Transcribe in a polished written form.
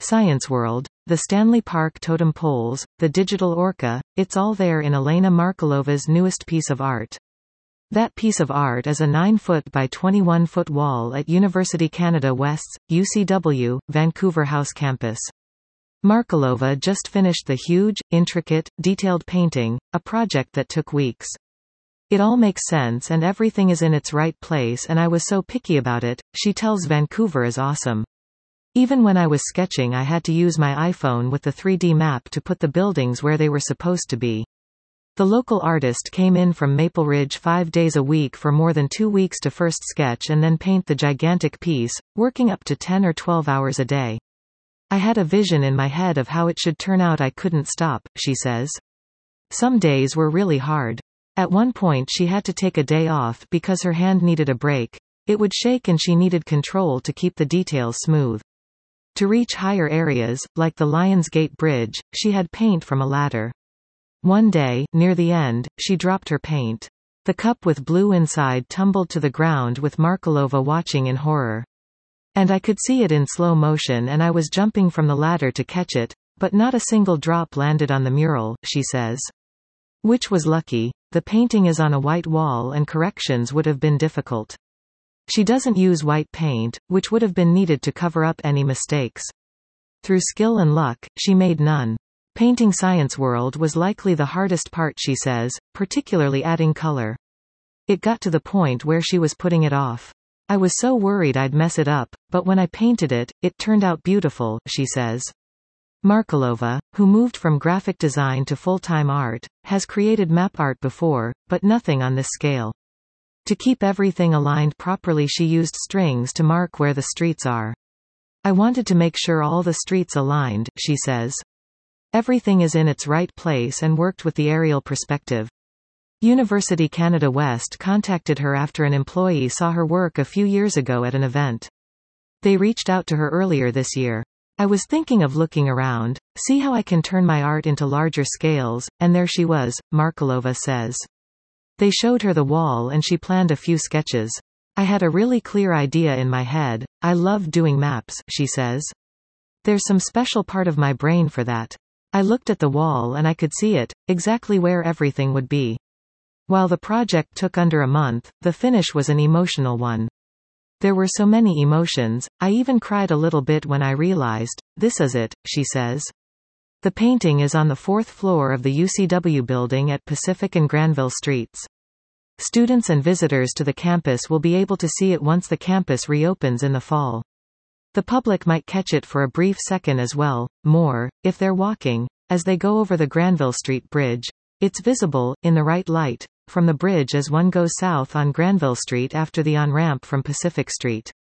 Science World, the Stanley Park totem poles, the digital orca, it's all there in Elena Markalova's newest piece of art. That piece of art is a 9-foot by 21-foot wall at University Canada West's, UCW, Vancouver House campus. Markalova just finished the huge, intricate, detailed painting, a project that took weeks. It all makes sense and everything is in its right place and I was so picky about it, she tells Vancouver is awesome. Even when I was sketching I had to use my iPhone with the 3D map to put the buildings where they were supposed to be. The local artist came in from Maple Ridge 5 days a week for more than 2 weeks to first sketch and then paint the gigantic piece, working up to 10 or 12 hours a day. I had a vision in my head of how it should turn out. I couldn't stop, she says. Some days were really hard. At one point she had to take a day off because her hand needed a break. It would shake and she needed control to keep the details smooth. To reach higher areas, like the Lions Gate Bridge, she had paint from a ladder. One day, near the end, she dropped her paint. The cup with blue inside tumbled to the ground with Markalova watching in horror. And I could see it in slow motion and I was jumping from the ladder to catch it, but not a single drop landed on the mural, she says. Which was lucky. The painting is on a white wall and corrections would have been difficult. She doesn't use white paint, which would have been needed to cover up any mistakes. Through skill and luck, she made none. Painting Science World was likely the hardest part, she says, particularly adding color. It got to the point where she was putting it off. I was so worried I'd mess it up, but when I painted it, it turned out beautiful, she says. Markalova, who moved from graphic design to full-time art, has created map art before, but nothing on this scale. To keep everything aligned properly she used strings to mark where the streets are. I wanted to make sure all the streets aligned, she says. Everything is in its right place and worked with the aerial perspective. University Canada West contacted her after an employee saw her work a few years ago at an event. They reached out to her earlier this year. I was thinking of looking around, see how I can turn my art into larger scales, and there she was, Markalova says. They showed her the wall and she planned a few sketches. I had a really clear idea in my head. I love doing maps, she says. There's some special part of my brain for that. I looked at the wall and I could see it, exactly where everything would be. While the project took under a month, the finish was an emotional one. There were so many emotions, I even cried a little bit when I realized, this is it, she says. The painting is on the 4th floor of the UCW building at Pacific and Granville Streets. Students and visitors to the campus will be able to see it once the campus reopens in the fall. The public might catch it for a brief second as well, more, if they're walking, as they go over the Granville Street Bridge. It's visible, in the right light, from the bridge as one goes south on Granville Street after the on-ramp from Pacific Street.